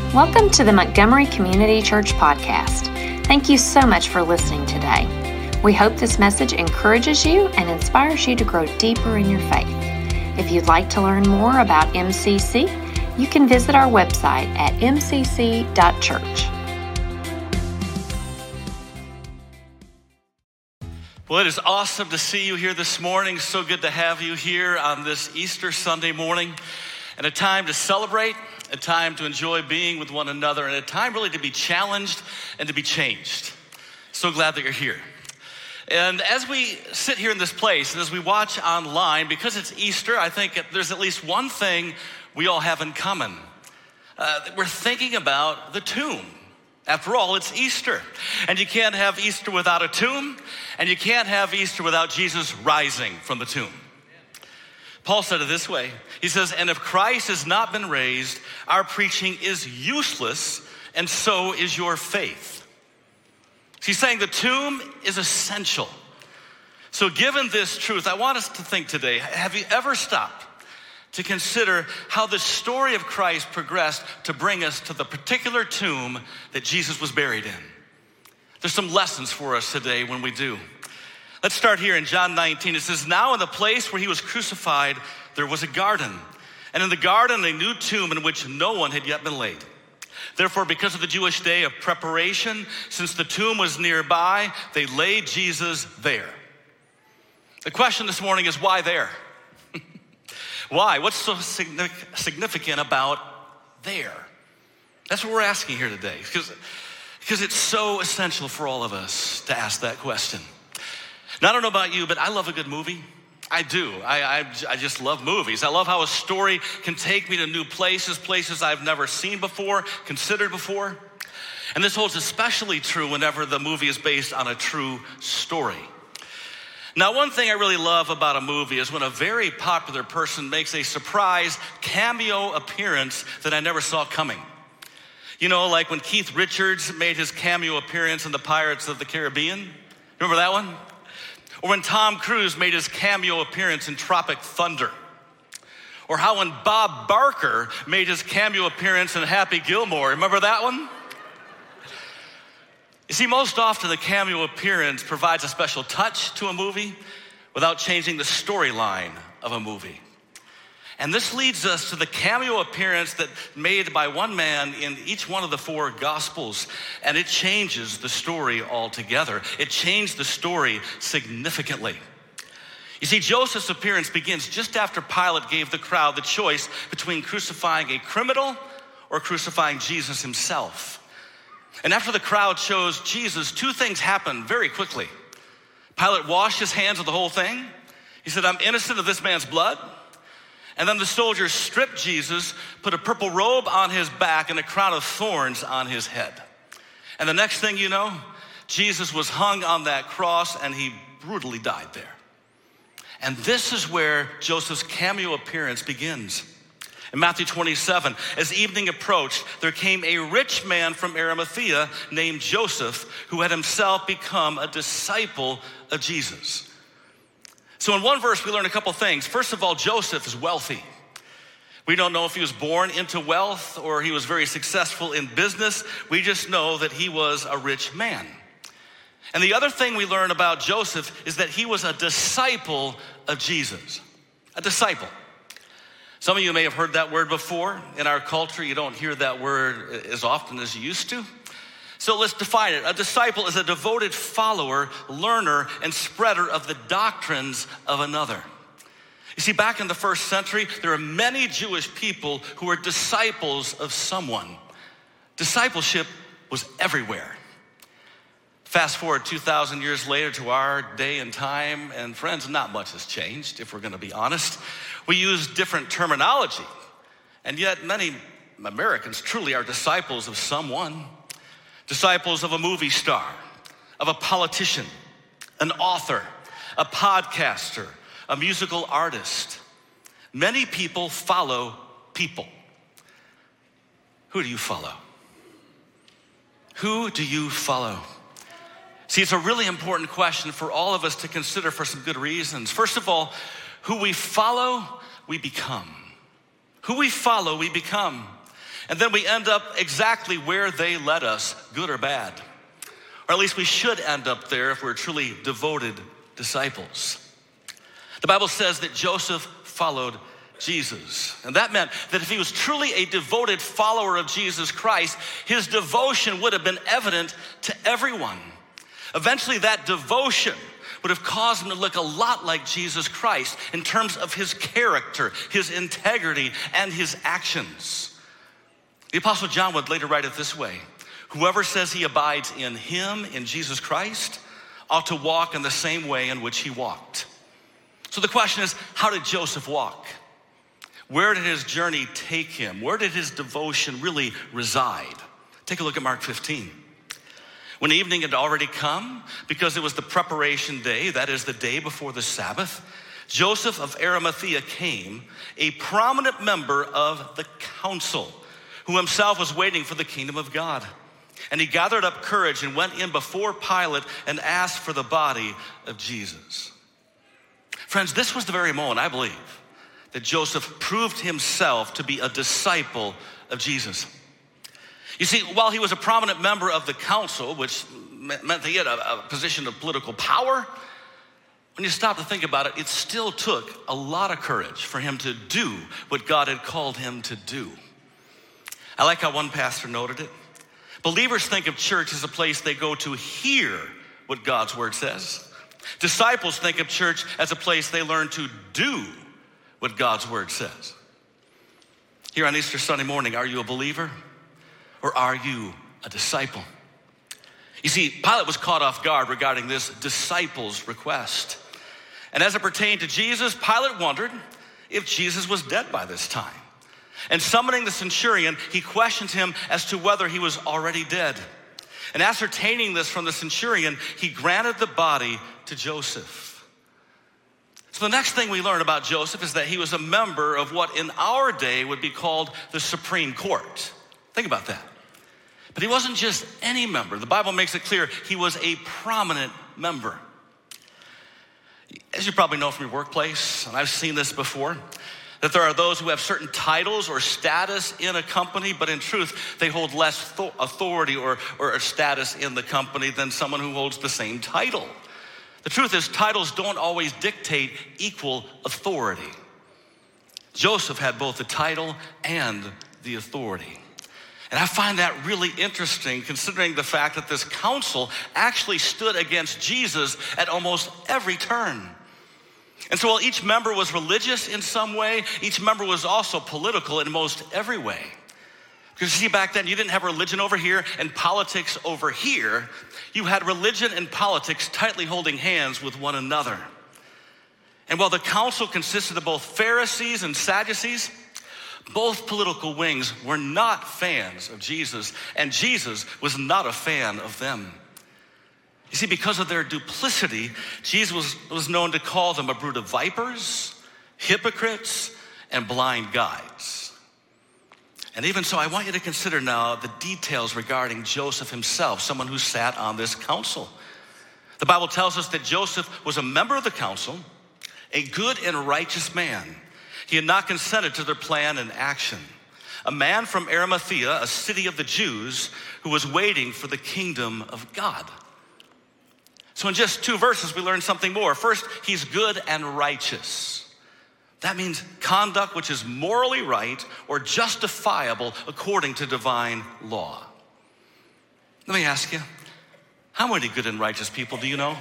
Welcome to the Montgomery Community Church Podcast. Thank you so much for listening today. We hope this message encourages you and inspires you to grow deeper in your faith. If you'd like to learn more about MCC, you can visit our website at mcc.church. Well, it is awesome to see you here this morning. So good to have you here on this Easter Sunday morning, and a time to celebrate, a time to enjoy being with one another, and a time really to be challenged and to be changed. So glad that you're here. And as we sit here in this place and as we watch online, because it's Easter, I think there's at least one thing we all have in common. We're thinking about the tomb. After all, it's Easter. And you can't have Easter without a tomb, and you can't have Easter without Jesus rising from the tomb. Paul said it this way. He says, "And if Christ has not been raised, our preaching is useless, and so is your faith." He's saying the tomb is essential. So given this truth, I want us to think today, have you ever stopped to consider how the story of Christ progressed to bring us to the particular tomb that Jesus was buried in? There's some lessons for us today when we do. Let's start here in John 19. It says, "Now in the place where he was crucified, there was a garden. And in the garden, a new tomb in which no one had yet been laid. Therefore, because of the Jewish day of preparation, since the tomb was nearby, they laid Jesus there." The question this morning is, why there? Why? What's so significant about there? That's what we're asking here today, because it's so essential for all of us to ask that question. Now, I don't know about you, but I love a good movie. I do. I just love movies. I love how a story can take me to new places I've never seen before, considered before. And this holds especially true whenever the movie is based on a true story. Now, one thing I really love about a movie is when a very popular person makes a surprise cameo appearance that I never saw coming. You know, like when Keith Richards made his cameo appearance in the Pirates of the Caribbean. Remember that one? Or when Tom Cruise made his cameo appearance in Tropic Thunder. Or how when Bob Barker made his cameo appearance in Happy Gilmore. Remember that one? You see, most often the cameo appearance provides a special touch to a movie without changing the storyline of a movie. And this leads us to the cameo appearance that made by one man in each one of the four Gospels. And it changes the story altogether. It changed the story significantly. You see, Joseph's appearance begins just after Pilate gave the crowd the choice between crucifying a criminal or crucifying Jesus himself. And after the crowd chose Jesus, two things happened very quickly. Pilate washed his hands of the whole thing. He said, "I'm innocent of this man's blood." And then the soldiers stripped Jesus, put a purple robe on his back and a crown of thorns on his head. And the next thing you know, Jesus was hung on that cross and he brutally died there. And this is where Joseph's cameo appearance begins. In Matthew 27, as evening approached, there came a rich man from Arimathea named Joseph, who had himself become a disciple of Jesus. So in one verse, we learn a couple things. First of all, Joseph is wealthy. We don't know if he was born into wealth or he was very successful in business. We just know that he was a rich man. And the other thing we learn about Joseph is that he was a disciple of Jesus. A disciple. Some of you may have heard that word before. In our culture, you don't hear that word as often as you used to. So let's define it. A disciple is a devoted follower, learner, and spreader of the doctrines of another. You see, back in the first century, there are many Jewish people who were disciples of someone. Discipleship was everywhere. Fast forward 2,000 years later to our day and time, and friends, not much has changed, if we're going to be honest. We use different terminology, and yet many Americans truly are disciples of someone. Disciples of a movie star, of a politician, an author, a podcaster, a musical artist. Many people follow people. Who do you follow? Who do you follow? See, it's a really important question for all of us to consider for some good reasons. First of all, who we follow, we become. Who we follow, we become. And then we end up exactly where they led us, good or bad. Or at least we should end up there if we're truly devoted disciples. The Bible says that Joseph followed Jesus. And that meant that if he was truly a devoted follower of Jesus Christ, his devotion would have been evident to everyone. Eventually, that devotion would have caused him to look a lot like Jesus Christ in terms of his character, his integrity, and his actions. The Apostle John would later write it this way: whoever says he abides in him, in Jesus Christ, ought to walk in the same way in which he walked. So the question is, how did Joseph walk? Where did his journey take him? Where did his devotion really reside? Take a look at Mark 15. When evening had already come, because it was the preparation day, that is the day before the Sabbath, Joseph of Arimathea came, a prominent member of the council, who himself was waiting for the kingdom of God. And he gathered up courage and went in before Pilate and asked for the body of Jesus. Friends, this was the very moment, I believe, that Joseph proved himself to be a disciple of Jesus. You see, while he was a prominent member of the council, which meant that he had a position of political power, when you stop to think about it, it still took a lot of courage for him to do what God had called him to do. I like how one pastor noted it. Believers think of church as a place they go to hear what God's word says. Disciples think of church as a place they learn to do what God's word says. Here on Easter Sunday morning, are you a believer or are you a disciple? You see, Pilate was caught off guard regarding this disciple's request. And as it pertained to Jesus, Pilate wondered if Jesus was dead by this time. And summoning the centurion, he questioned him as to whether he was already dead. And ascertaining this from the centurion, he granted the body to Joseph. So the next thing we learn about Joseph is that he was a member of what in our day would be called the Supreme Court. Think about that. But he wasn't just any member. The Bible makes it clear he was a prominent member. As you probably know from your workplace, and I've seen this before, that there are those who have certain titles or status in a company, but in truth, they hold less authority or status in the company than someone who holds the same title. The truth is, titles don't always dictate equal authority. Joseph had both the title and the authority. And I find that really interesting, considering the fact that this council actually stood against Jesus at almost every turn. And so while each member was religious in some way, each member was also political in most every way. Because you see, back then, you didn't have religion over here and politics over here. You had religion and politics tightly holding hands with one another. And while the council consisted of both Pharisees and Sadducees, both political wings were not fans of Jesus, and Jesus was not a fan of them. You see, because of their duplicity, Jesus was known to call them a brood of vipers, hypocrites, and blind guides. And even so, I want you to consider now the details regarding Joseph himself, someone who sat on this council. The Bible tells us that Joseph was a member of the council, a good and righteous man. He had not consented to their plan and action. A man from Arimathea, a city of the Jews, who was waiting for the kingdom of God. So in just 2 verses, we learn something more. First, he's good and righteous. That means conduct which is morally right or justifiable according to divine law. Let me ask you, how many good and righteous people do you know?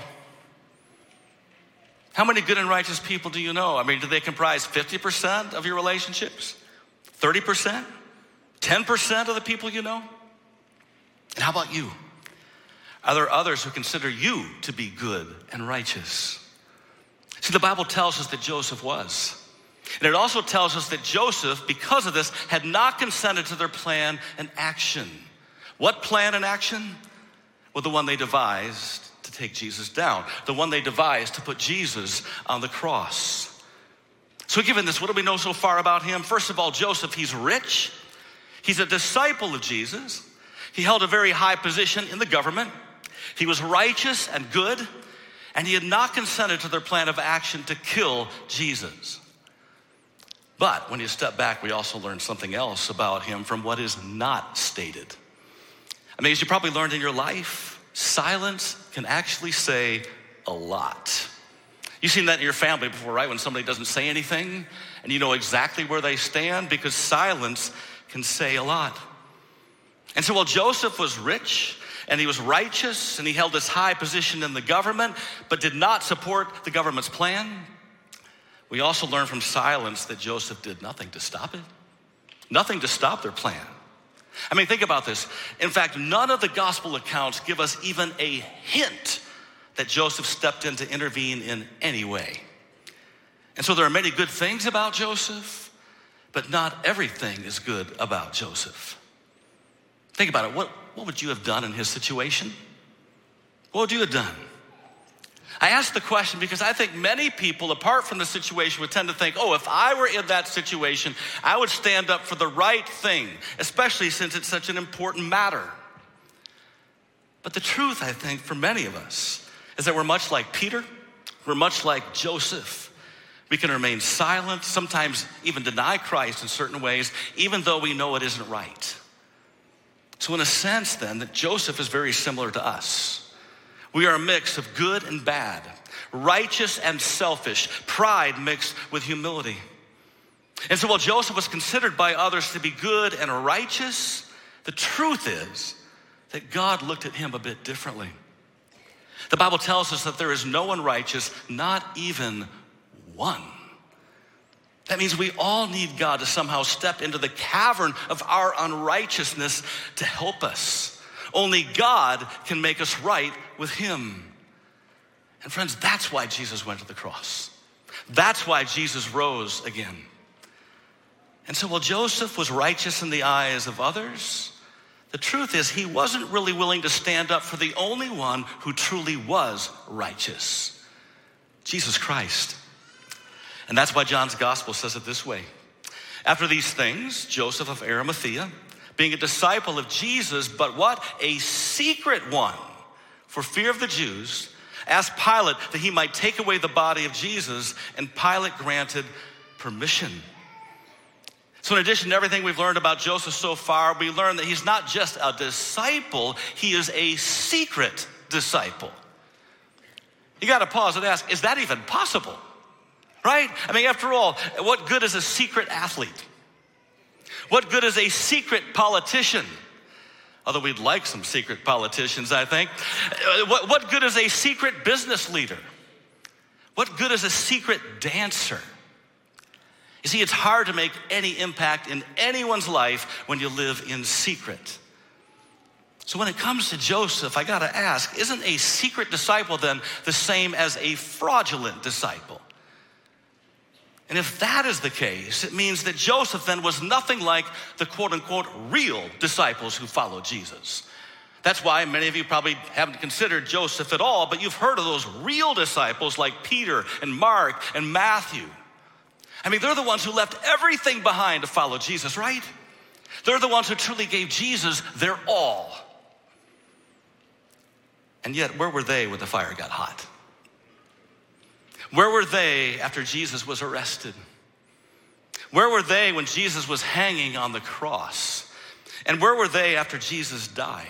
How many good and righteous people do you know? I mean, do they comprise 50% of your relationships? 30%? 10% of the people you know? And how about you? Are there others who consider you to be good and righteous? See, the Bible tells us that Joseph was. And it also tells us that Joseph, because of this, had not consented to their plan and action. What plan and action? Well, the one they devised to take Jesus down. The one they devised to put Jesus on the cross. So given this, what do we know so far about him? First of all, Joseph, he's rich. He's a disciple of Jesus. He held a very high position in the government. He was righteous and good. And he had not consented to their plan of action to kill Jesus. But when you step back, we also learn something else about him from what is not stated. I mean, as you probably learned in your life, silence can actually say a lot. You've seen that in your family before, right? When somebody doesn't say anything and you know exactly where they stand, because silence can say a lot. And so while Joseph was rich and he was righteous and he held this high position in the government but did not support the government's plan, we also learn from silence that Joseph did nothing to stop it. Nothing to stop their plan. I mean, think about this. In fact, none of the gospel accounts give us even a hint that Joseph stepped in to intervene in any way. And so there are many good things about Joseph, but not everything is good about Joseph. Think about it. What would you have done in his situation? What would you have done? I ask the question because I think many people, apart from the situation, would tend to think, oh, if I were in that situation, I would stand up for the right thing, especially since it's such an important matter. But the truth, I think, for many of us, is that we're much like Peter, we're much like Joseph. We can remain silent, sometimes even deny Christ in certain ways, even though we know it isn't right. So in a sense then, that Joseph is very similar to us. We are a mix of good and bad, righteous and selfish, pride mixed with humility. And so while Joseph was considered by others to be good and righteous, the truth is that God looked at him a bit differently. The Bible tells us that there is no one righteous, not even one. That means we all need God to somehow step into the cavern of our unrighteousness to help us. Only God can make us right with him. And friends, that's why Jesus went to the cross. That's why Jesus rose again. And so while Joseph was righteous in the eyes of others, the truth is he wasn't really willing to stand up for the only one who truly was righteous, Jesus Christ. And that's why John's gospel says it this way. After these things, Joseph of Arimathea, being a disciple of Jesus, but what? A secret one, for fear of the Jews, asked Pilate that he might take away the body of Jesus, and Pilate granted permission. So in addition to everything we've learned about Joseph so far, we learn that he's not just a disciple, he is a secret disciple. You got to pause and ask, is that even possible? Right? I mean, after all, what good is a secret athlete? What good is a secret politician? Although we'd like some secret politicians, I think. What good is a secret business leader? What good is a secret dancer? You see, it's hard to make any impact in anyone's life when you live in secret. So when it comes to Joseph, I gotta ask, isn't a secret disciple then the same as a fraudulent disciple? And if that is the case, it means that Joseph then was nothing like the quote unquote real disciples who followed Jesus. That's why many of you probably haven't considered Joseph at all, but you've heard of those real disciples like Peter and Mark and Matthew. I mean, they're the ones who left everything behind to follow Jesus, right? They're the ones who truly gave Jesus their all. And yet, where were they when the fire got hot? Where were they after Jesus was arrested? Where were they when Jesus was hanging on the cross? And where were they after Jesus died?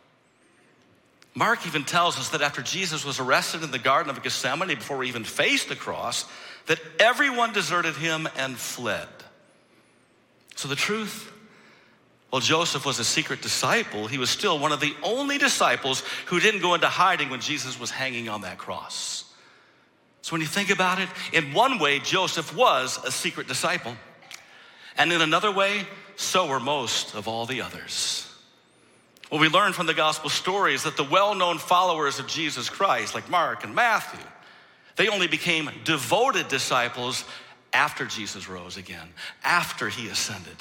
Mark even tells us that after Jesus was arrested in the Garden of Gethsemane, before he even faced the cross, that everyone deserted him and fled. So the truth, while Joseph was a secret disciple, he was still one of the only disciples who didn't go into hiding when Jesus was hanging on that cross. So when you think about it, in one way, Joseph was a secret disciple. And in another way, so were most of all the others. What we learn from the gospel story is that the well-known followers of Jesus Christ, like Mark and Matthew, they only became devoted disciples after Jesus rose again, after he ascended.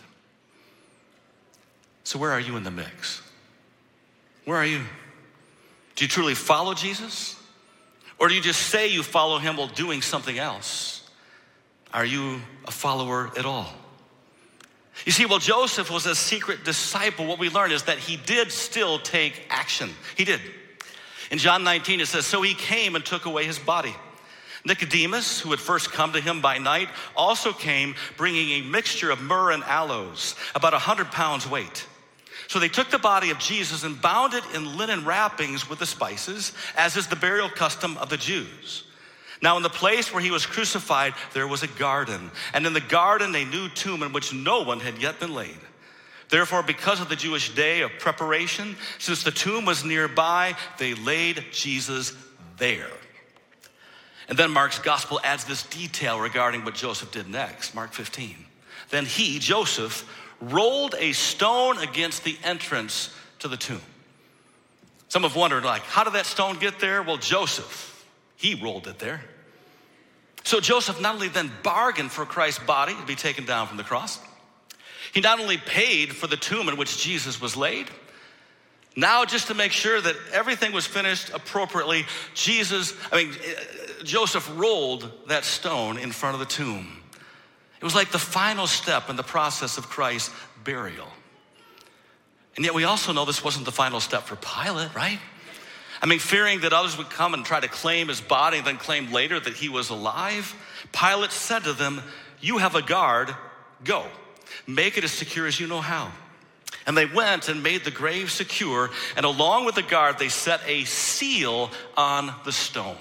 So where are you in the mix? Where are you? Do you truly follow Jesus? Or do you just say you follow him while doing something else? Are you a follower at all? You see, while Joseph was a secret disciple, what we learn is that he did still take action. He did. In John 19, it says, so he came and took away his body. Nicodemus, who had first come to him by night, also came bringing a mixture of myrrh and aloes, about 100 pounds weight. So they took the body of Jesus and bound it in linen wrappings with the spices, as is the burial custom of the Jews. Now in the place where he was crucified, there was a garden, and in the garden a new tomb in which no one had yet been laid. Therefore, because of the Jewish day of preparation, since the tomb was nearby, they laid Jesus there. And then Mark's gospel adds this detail regarding what Joseph did next. Mark 15. Then he, Joseph, rolled a stone against the entrance to the tomb. Some have wondered, how did that stone get there? Well, Joseph, he rolled it there. So Joseph not only then bargained for Christ's body to be taken down from the cross, he not only paid for the tomb in which Jesus was laid. Now, just to make sure that everything was finished appropriately, Joseph rolled that stone in front of the tomb. It was like the final step in the process of Christ's burial. And yet we also know this wasn't the final step for Pilate, right? Fearing that others would come and try to claim his body and then claim later that he was alive, Pilate said to them, "You have a guard, go. Make it as secure as you know how." And they went and made the grave secure, and along with the guard, they set a seal on the stone.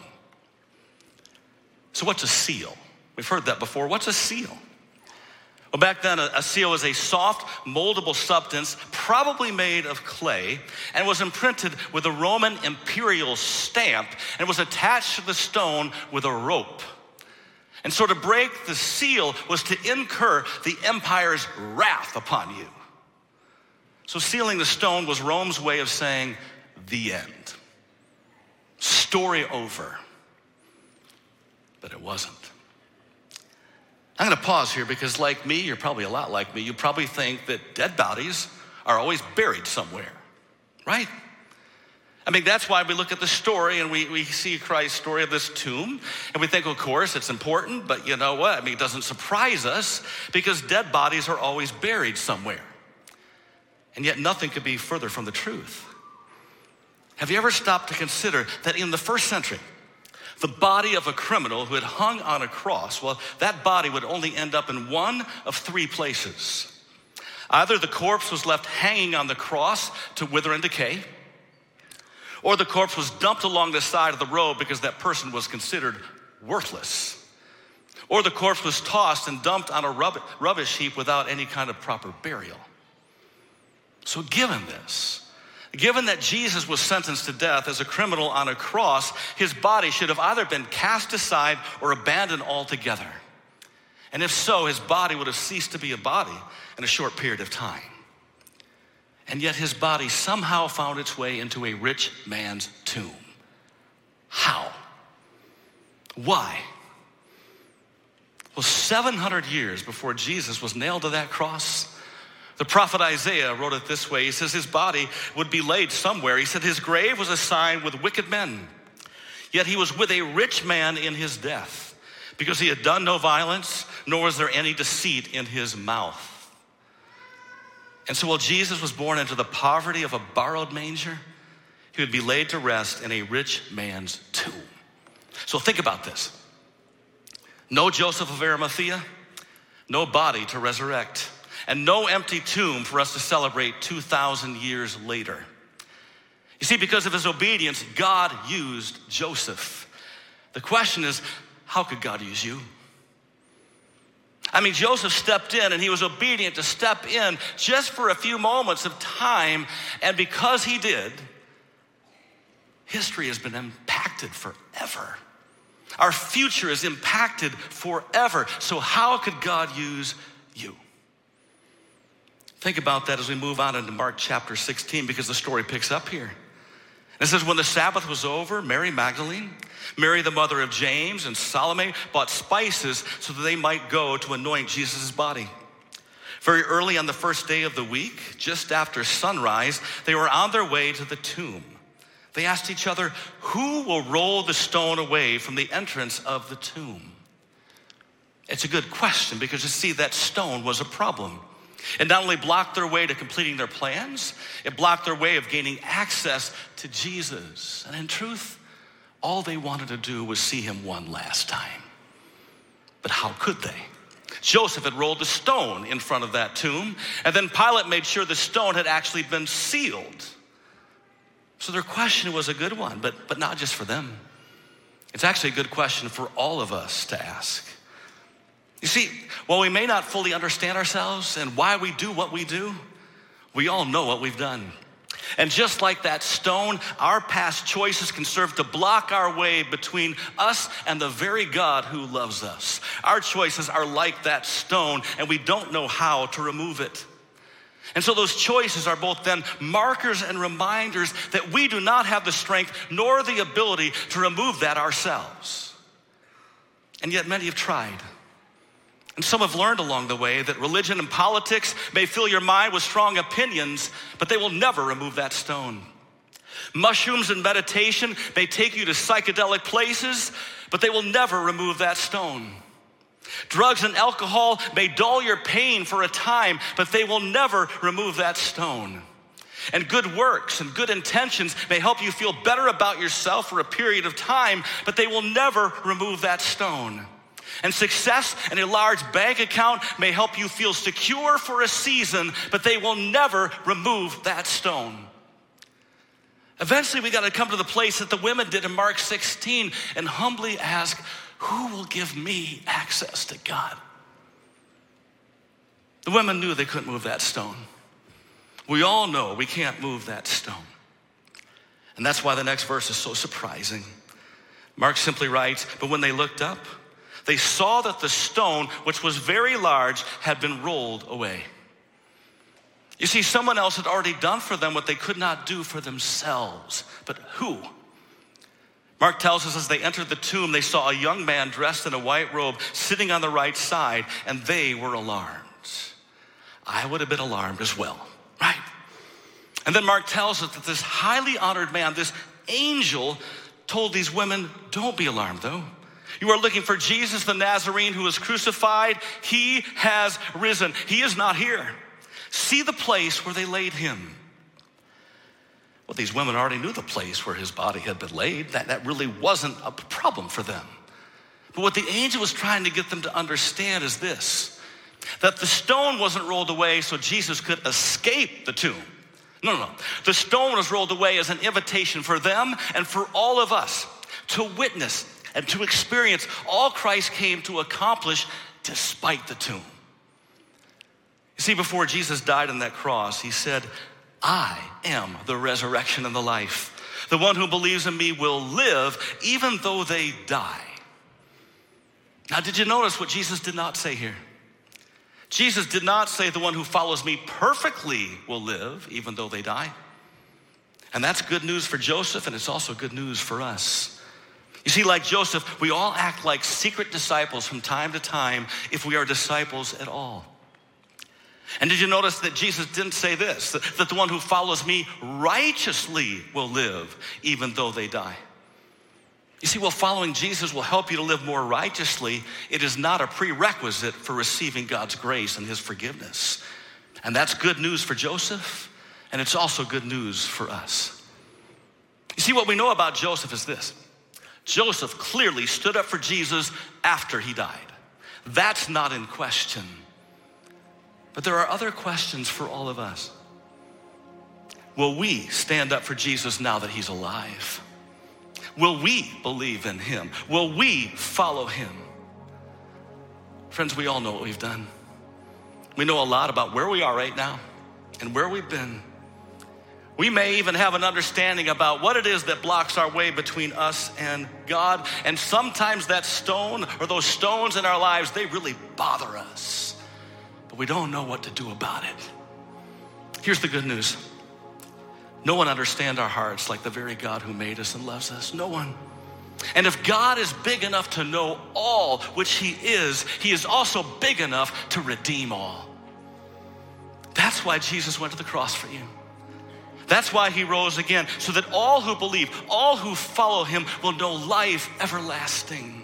So what's a seal? We've heard that before. What's a seal? Well, back then, a seal was a soft, moldable substance, probably made of clay, and was imprinted with a Roman imperial stamp, and was attached to the stone with a rope. And so to break the seal was to incur the empire's wrath upon you. So sealing the stone was Rome's way of saying, the end. Story over. But it wasn't. I'm going to pause here because like me, you're probably a lot like me, you probably think that dead bodies are always buried somewhere, right? That's why we look at the story and we see Christ's story of this tomb and we think, of course, it's important, but you know what? It doesn't surprise us because dead bodies are always buried somewhere. And yet nothing could be further from the truth. Have you ever stopped to consider that in the first century, the body of a criminal who had hung on a cross, well, that body would only end up in one of three places. Either the corpse was left hanging on the cross to wither and decay, or the corpse was dumped along the side of the road because that person was considered worthless, or the corpse was tossed and dumped on a rubbish heap without any kind of proper burial. So given that Jesus was sentenced to death as a criminal on a cross, his body should have either been cast aside or abandoned altogether. And if so, his body would have ceased to be a body in a short period of time. And yet his body somehow found its way into a rich man's tomb. How? Why? Well, 700 years before Jesus was nailed to that cross, the prophet Isaiah wrote it this way. He says his body would be laid somewhere. He said his grave was assigned with wicked men, yet he was with a rich man in his death, because he had done no violence, nor was there any deceit in his mouth. And so while Jesus was born into the poverty of a borrowed manger, he would be laid to rest in a rich man's tomb. So think about this. No Joseph of Arimathea, no body to resurrect, and no empty tomb for us to celebrate 2,000 years later. You see, because of his obedience, God used Joseph. The question is, how could God use you? Joseph stepped in and he was obedient to step in just for a few moments of time. And because he did, history has been impacted forever. Our future is impacted forever. So how could God use you? Think about that as we move on into Mark chapter 16, because the story picks up here. It says, when the Sabbath was over, Mary Magdalene, Mary the mother of James, and Salome bought spices so that they might go to anoint Jesus' body. Very early on the first day of the week, just after sunrise, they were on their way to the tomb. They asked each other, who will roll the stone away from the entrance of the tomb? It's a good question because you see, that stone was a problem. It not only blocked their way to completing their plans, it blocked their way of gaining access to Jesus. And in truth, All they wanted to do was see him one last time. But how could they? Joseph had rolled a stone in front of that tomb, and then Pilate made sure the stone had actually been sealed. So their question was a good one, but not just for them. It's actually a good question for all of us to ask. You see, while we may not fully understand ourselves and why we do what we do, we all know what we've done. And just like that stone, our past choices can serve to block our way between us and the very God who loves us. Our choices are like that stone, and we don't know how to remove it. And so those choices are both then markers and reminders that we do not have the strength nor the ability to remove that ourselves. And yet many have tried. And some have learned along the way that religion and politics may fill your mind with strong opinions, but they will never remove that stone. Mushrooms and meditation may take you to psychedelic places, but they will never remove that stone. Drugs and alcohol may dull your pain for a time, but they will never remove that stone. And good works and good intentions may help you feel better about yourself for a period of time, but they will never remove that stone. And success and a large bank account may help you feel secure for a season, but they will never remove that stone. Eventually, we got to come to the place that the women did in Mark 16 and humbly ask, who will give me access to God? The women knew they couldn't move that stone. We all know we can't move that stone. And that's why the next verse is so surprising. Mark simply writes, but when they looked up, they saw that the stone, which was very large, had been rolled away. You see, someone else had already done for them what they could not do for themselves. But who? Mark tells us as they entered the tomb, they saw a young man dressed in a white robe sitting on the right side, and they were alarmed. I would have been alarmed as well, right? And then Mark tells us that this highly honored man, this angel, told these women, don't be alarmed though. You are looking for Jesus the Nazarene who was crucified. He has risen. He is not here. See the place where they laid him. Well, these women already knew the place where his body had been laid. That really wasn't a problem for them. But what the angel was trying to get them to understand is this, that the stone wasn't rolled away so Jesus could escape the tomb. No. The stone was rolled away as an invitation for them and for all of us to witness and to experience all Christ came to accomplish despite the tomb. You see, before Jesus died on that cross, he said, I am the resurrection and the life. The one who believes in me will live even though they die. Now, did you notice what Jesus did not say here? Jesus did not say the one who follows me perfectly will live even though they die. And that's good news for Joseph, and it's also good news for us. You see, like Joseph, we all act like secret disciples from time to time if we are disciples at all. And did you notice that Jesus didn't say this, that the one who follows me righteously will live even though they die? You see, while following Jesus will help you to live more righteously, it is not a prerequisite for receiving God's grace and his forgiveness. And that's good news for Joseph, and it's also good news for us. You see, what we know about Joseph is this. Joseph clearly stood up for Jesus after he died. That's not in question. But there are other questions for all of us. Will we stand up for Jesus now that he's alive? Will we believe in him? Will we follow him? Friends, we all know what we've done. We know a lot about where we are right now and where we've been. We may even have an understanding about what it is that blocks our way between us and God. And sometimes that stone or those stones in our lives, they really bother us. But we don't know what to do about it. Here's the good news. No one understands our hearts like the very God who made us and loves us. No one. And if God is big enough to know all, which he is also big enough to redeem all. That's why Jesus went to the cross for you. That's why he rose again, so that all who believe, all who follow him will know life everlasting.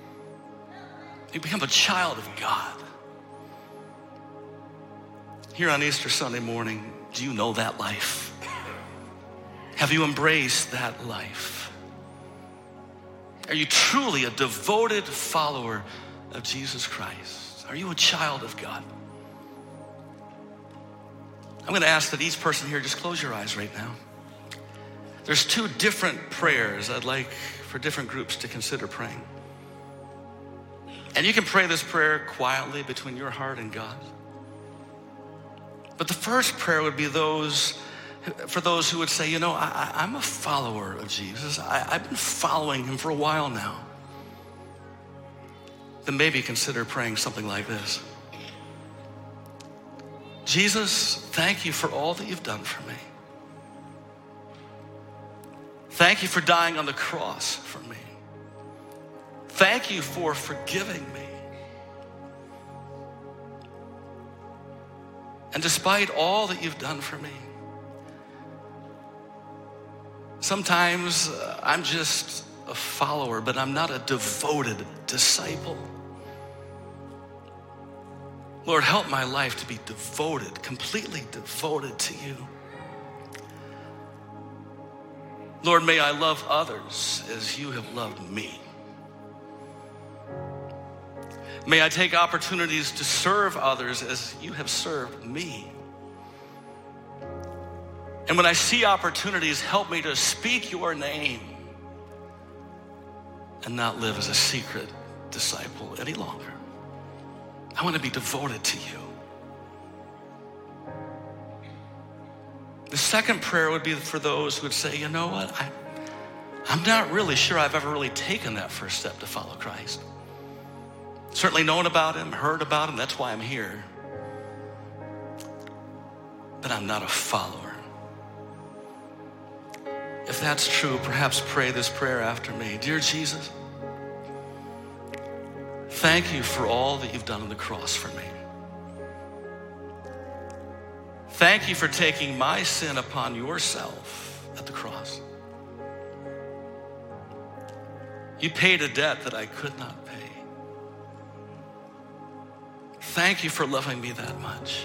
You become a child of God. Here on Easter Sunday morning, do you know that life? Have you embraced that life? Are you truly a devoted follower of Jesus Christ? Are you a child of God? I'm going to ask that each person here just close your eyes right now. There's two different prayers I'd like for different groups to consider praying. And you can pray this prayer quietly between your heart and God. But the first prayer would be for those who would say, I'm a follower of Jesus. I've been following him for a while now. Then maybe consider praying something like this. Jesus, thank you for all that you've done for me. Thank you for dying on the cross for me. Thank you for forgiving me. And despite all that you've done for me, sometimes I'm just a follower, but I'm not a devoted disciple. Lord, help my life to be devoted, completely devoted to you. Lord, may I love others as you have loved me. May I take opportunities to serve others as you have served me. And when I see opportunities, help me to speak your name and not live as a secret disciple any longer. I want to be devoted to you. The second prayer would be for those who would say, you know what, I'm not really sure I've ever really taken that first step to follow Christ. Certainly known about him, heard about him, that's why I'm here. But I'm not a follower. If that's true, perhaps pray this prayer after me. Dear Jesus, thank you for all that you've done on the cross for me. Thank you for taking my sin upon yourself at the cross. You paid a debt that I could not pay. Thank you for loving me that much.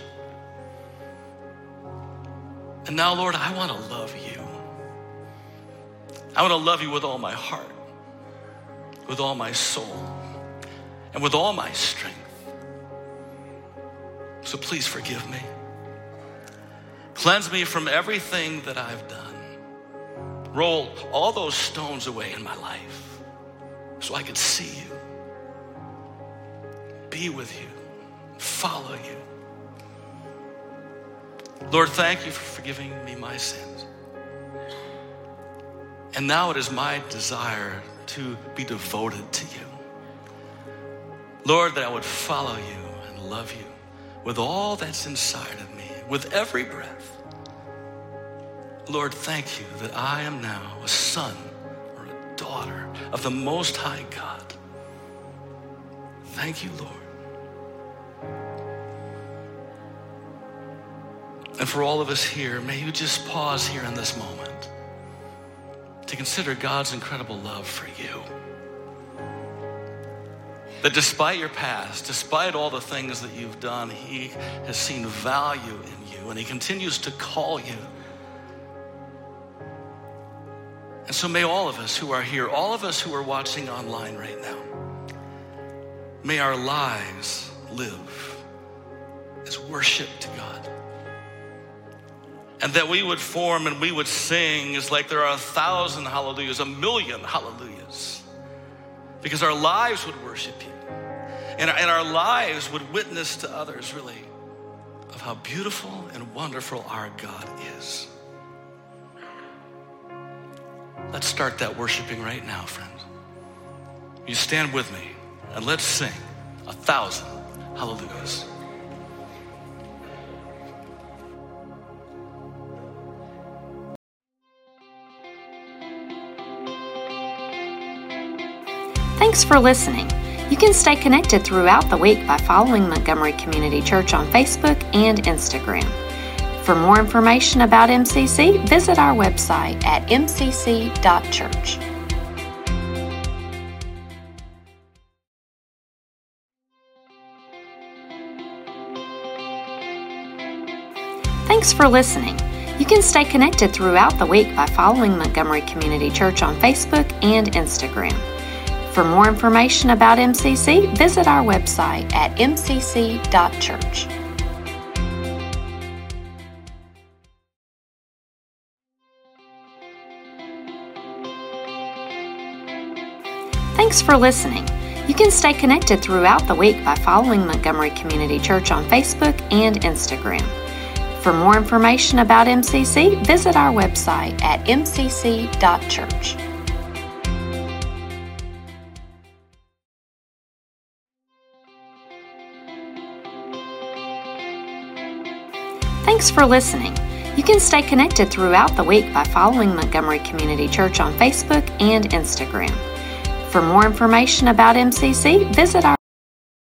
And now, Lord, I want to love you. I want to love you with all my heart, with all my soul, and with all my strength. So please forgive me. Cleanse me from everything that I've done. Roll all those stones away in my life so I could see you, be with you, follow you. Lord, thank you for forgiving me my sins. And now it is my desire to be devoted to you. Lord, that I would follow you and love you with all that's inside of me, with every breath. Lord, thank you that I am now a son or a daughter of the Most High God. Thank you, Lord. And for all of us here, may you just pause here in this moment to consider God's incredible love for you. That despite your past, despite all the things that you've done, he has seen value in you and he continues to call you. And so may all of us who are here, all of us who are watching online right now, may our lives live as worship to God. And that we would form and we would sing is like there are 1,000 hallelujahs, 1,000,000 hallelujahs. Because our lives would worship you. And our lives would witness to others really of how beautiful and wonderful our God is. Let's start that worshiping right now, friends. You stand with me and let's sing 1,000 hallelujahs. Thanks for listening. You can stay connected throughout the week by following Montgomery Community Church on Facebook and Instagram. For more information about MCC, visit our website at mcc.church. Thanks for listening. You can stay connected throughout the week by following Montgomery Community Church on Facebook and Instagram. For more information about MCC, visit our website at mcc.church. Thanks for listening. You can stay connected throughout the week by following Montgomery Community Church on Facebook and Instagram. For more information about MCC, visit our website at mcc.church. Thanks for listening. You can stay connected throughout the week by following Montgomery Community Church on Facebook and Instagram. For more information about MCC, visit our